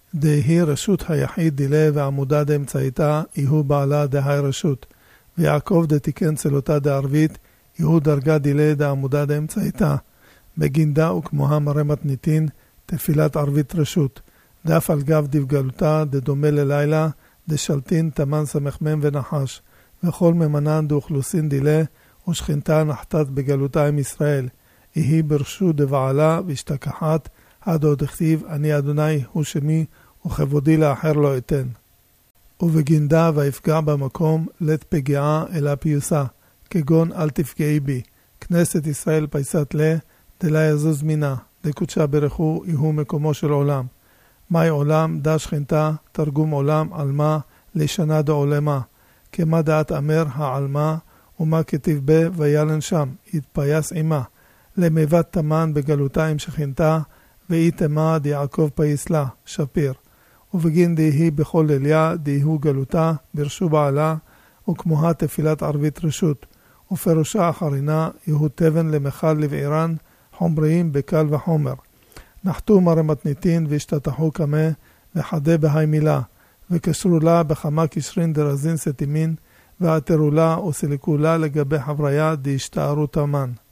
דהי רשות היחיד דילה ועמודה דאמצעיתה, יהוא בעלה דהי רשות. ויעקב דתיקן צלותה דערבית, יהוא דרגה דילה דעמודה דאמצעיתה. בגינדה וכמוה מראה מתניתין, תפילת ערבית רשות. דף על גב דבגלותה, דדומה ללילה, דשלטין תמן סמכמם ונחש. וכל ממנן דאוכלוסין דילה, ושכנתה נחתת בגלותה עם ישראל. יהי ברשות דבעלה והשתכחת, עד עוד הכתיב, אני אדוני הוא שמי, וכבודי לאחר לא אתן. ובגינדה ויפגע במקום, לת פגיעה אלא פיוסה, כגון אל תפגעי בי. כנסת ישראל פייסת לה, דלה יזוז מינה, דקודשה ברכו, יהוא מקומו של עולם. מאי עולם, דה שכנתה, תרגום עולם, עלמה, לשנה דעולמה. כמה דעת אמר העלמה, ומה כתיב בה, וילן שם, יתפייס עמה. למיבת תמן בגלותה עם שכנתה, ואי תמה דיעקב פייס לה, שפיר. ובגין דהי בכל ליליה, דהיהו גלותה, ברשו בעלה, וכמוה תפילת ערבית רשות. ופירושה אחרינה, יהוא תבן למחל לבעירן, חומריים בקל וחומר. נחתו מרמתניתין והשתתחו כמה, וחדה בהי מילה, וקשרו לה בכמה קשרין דרזין סתימין, ועתרו לה וסילקו לה לגבי חבריה דהשתערו תמן.